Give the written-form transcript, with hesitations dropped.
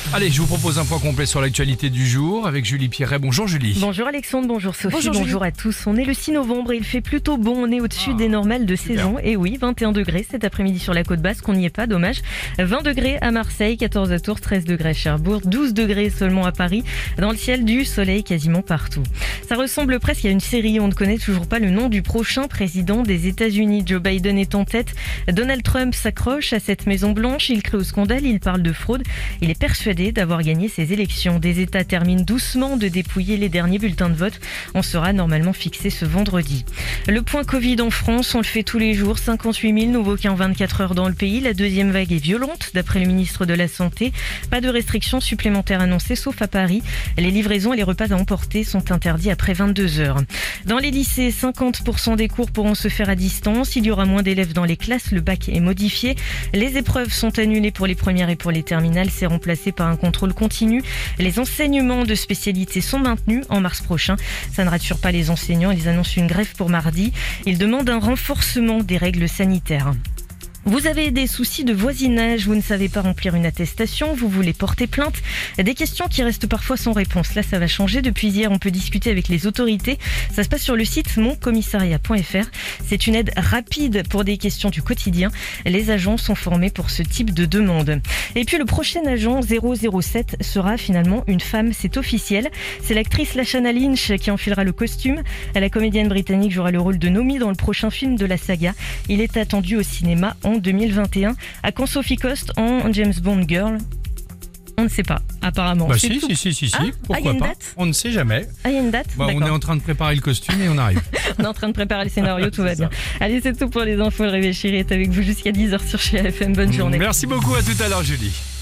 Allez, je vous propose un point complet sur l'actualité du jour avec Julie Pierret. Bonjour Julie. Bonjour Alexandre, bonjour Sophie, Bonjour à tous. On est le 6 novembre et il fait plutôt bon, on est au-dessus des normales de saison. Et oui, 21 degrés cet après-midi sur la côte basque, on n'y est pas, dommage. 20 degrés à Marseille, 14 à Tours, 13 degrés à Cherbourg, 12 degrés seulement à Paris. Dans le ciel, du soleil quasiment partout. Ça ressemble presque à une série, on ne connaît toujours pas le nom du prochain président des États-Unis. Joe Biden est en tête, Donald Trump s'accroche à cette Maison Blanche, il crée au scandale, il parle de fraude. Il est persuadé d'avoir gagné ces élections. Des États terminent doucement de dépouiller les derniers bulletins de vote. On sera normalement fixé ce vendredi. Le point Covid en France, on le fait tous les jours. 58 000 nouveaux cas en 24 heures dans le pays. La deuxième vague est violente, d'après le ministre de la Santé. Pas de restrictions supplémentaires annoncées, sauf à Paris. Les livraisons et les repas à emporter sont interdits après 22 heures. Dans les lycées, 50% des cours pourront se faire à distance. Il y aura moins d'élèves dans les classes. Le bac est modifié. Les épreuves sont annulées pour les premières et pour les terminales. C'est remplacé par un contrôle continu. Les enseignements de spécialité sont maintenus en mars prochain. Ça ne rassure pas les enseignants. Ils annoncent une grève pour mardi. Ils demandent un renforcement des règles sanitaires. Vous avez des soucis de voisinage, vous ne savez pas remplir une attestation, vous voulez porter plainte. Des questions qui restent parfois sans réponse. Là, ça va changer. Depuis hier, on peut discuter avec les autorités. Ça se passe sur le site moncommissariat.fr. C'est une aide rapide pour des questions du quotidien. Les agents sont formés pour ce type de demande. Et puis, le prochain agent 007 sera finalement une femme. C'est officiel. C'est l'actrice Lashana Lynch qui enfilera le costume. La comédienne britannique jouera le rôle de Nomi dans le prochain film de la saga. Il est attendu au cinéma en 2021. À quand Sophie Coste en James Bond Girl? On ne sait pas, apparemment. Si, pourquoi pas. On ne sait jamais. Ah, il y a une date? On est en train de préparer le costume et on arrive. On est en train de préparer le scénario, tout va bien. Allez, c'est tout pour les infos. Le Réveil Chéri est avec vous jusqu'à 10h sur Chez FM. Bonne journée. Merci beaucoup, à tout à l'heure Julie.